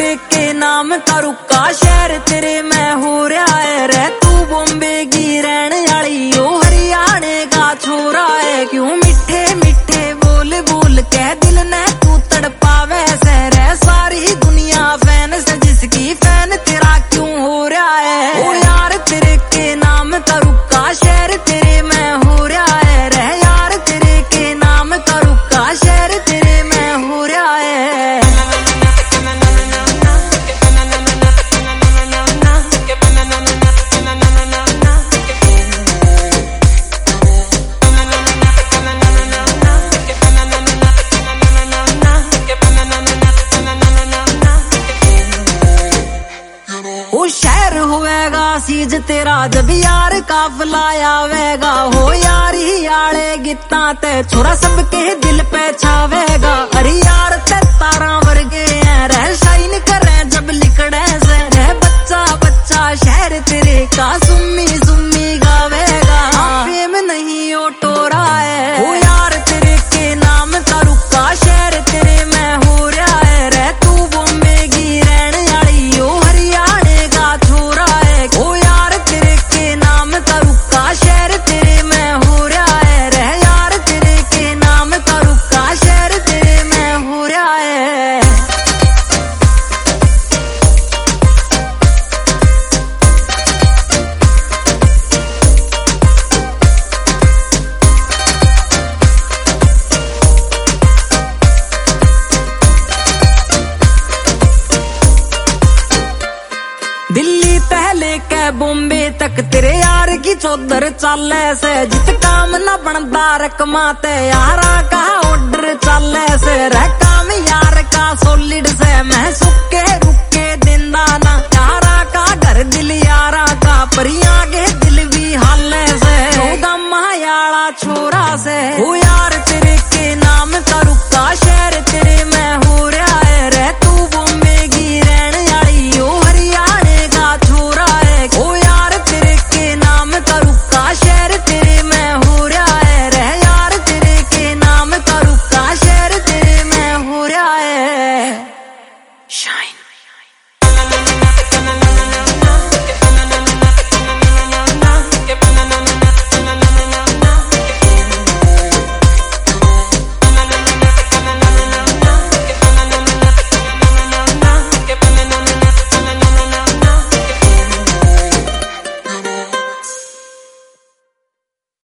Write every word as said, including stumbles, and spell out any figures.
तेरे के नाम का रुका शहर तेरे में हो रहा है रे। तू बॉम्बे की रहने वाली ओ हरियाणे का छोरा है। क्यों मिठे मिठे बोल बोल के दिल ने तू तड़पावे से रे। सारी दुनिया फैन से जिसकी फैन तेरा क्यों हो रहा है। ओ यार तेरे के नाम का रुका शहर तेरे में हो रहा है रे। यार तेरे के नाम का रुका शहर तेरे में हो रहा है। ओ शहर होएगा सीज तेरा जब यार काफला आवेगा। हो यारी आले गीता ते छोरा सबके दिल पे छावेगा। अरे यार ते तारा वर्गे हैं रह शाइन करे जब लिखड़े से रह। बच्चा बच्चा शहर तेरे का सुम्मी सुम्मी गावेगा। फेम नहीं ओ टोरा है। ओ यार तेरे के नाम का रुका शहर तेरे में हो रहा है रे। तू बॉम्बे की रहने वाली ओ हरियाणे का छोरा है। ओ यार तेरे के नाम का रुका शहर तेरे में हो रहा है रे। यार तेरे के नाम का रुका शहर तेरे में हो रहा है। दिल्ली पहले के बॉम्बे तक तेरे यार की चौधर चाले से। जित काम न बनता रकमा ते यारा का ऑर्डर चाले से रह। काम यार का सॉलिड से मैं सुक्के रुके दिंदा ना। यारा का घर दिल यारा का परिया के दिल भी हाले से। होगा मायाला छोरा से।